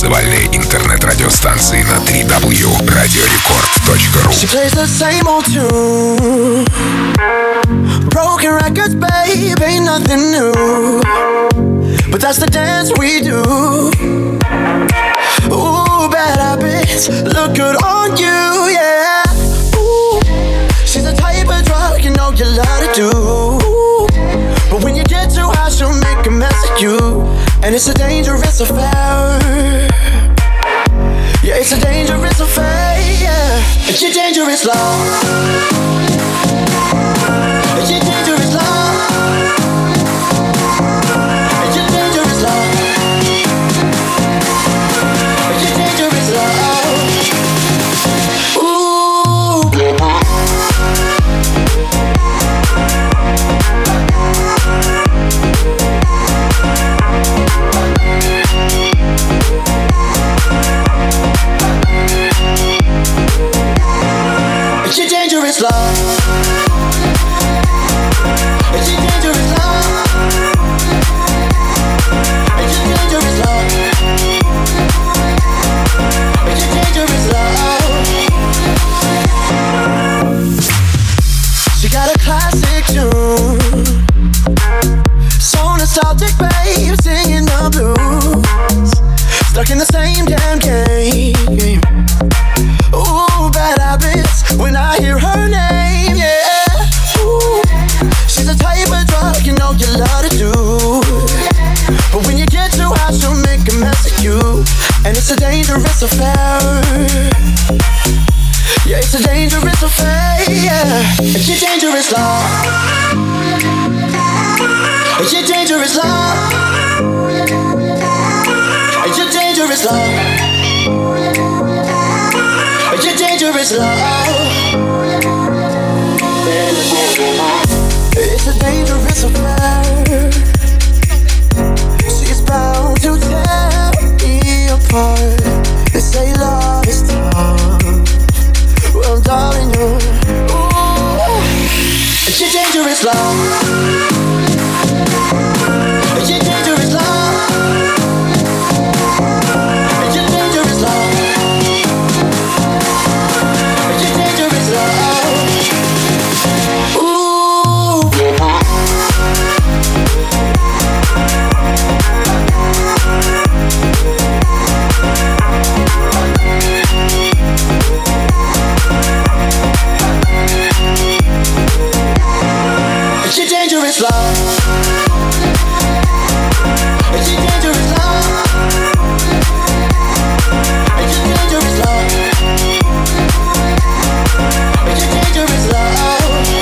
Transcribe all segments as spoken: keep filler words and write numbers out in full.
танцевальной интернет-радиостанции на дабл ю дабл ю дабл ю точка радио рекорд точка ру. She plays the same old tune. Broken records, babe, ain't nothing new. But that's the dance we do. Ooh, bad habits look good on you, yeah. Ooh, she's the type of drug you know you love to do. But when you get too high, she'll make a mess of you. And it's a dangerous affair. Yeah, it's a dangerous affair, yeah. It's a dangerous love. It's a dangerous love. It's a dangerous love. It's a dangerous love. Ooh. It's a dangerous love. It's a dangerous love. It's a dangerous love. It's a dangerous love. She got a classic tune, so nostalgic, babe, singing the blues. Stuck in the same damn game. Ooh, bad habits when I hear her name, yeah. Ooh, she's the type of drug you know you love to do. But when you get too high, she'll make a mess of you. And it's a dangerous affair. Yeah, it's a dangerous affair, yeah. It's a dangerous love. It's a dangerous love. It's a dangerous love. It's a dangerous love. It's a dangerous affair. She's bound to tear me apart. They say love is tough. Well, darling, you're ooh. It's a dangerous love. It's a dangerous love. It's a dangerous love. It's a dangerous love. Ooh. It's a dangerous love. It's a dangerous love. It's a dangerous love. It's a dangerous love.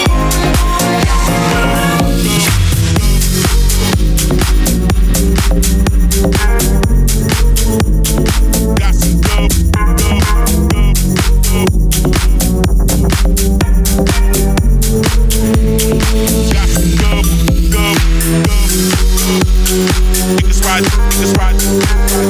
Got some dope, dope, dope, got some dope, dope, dope. Niggas ride, niggas ride.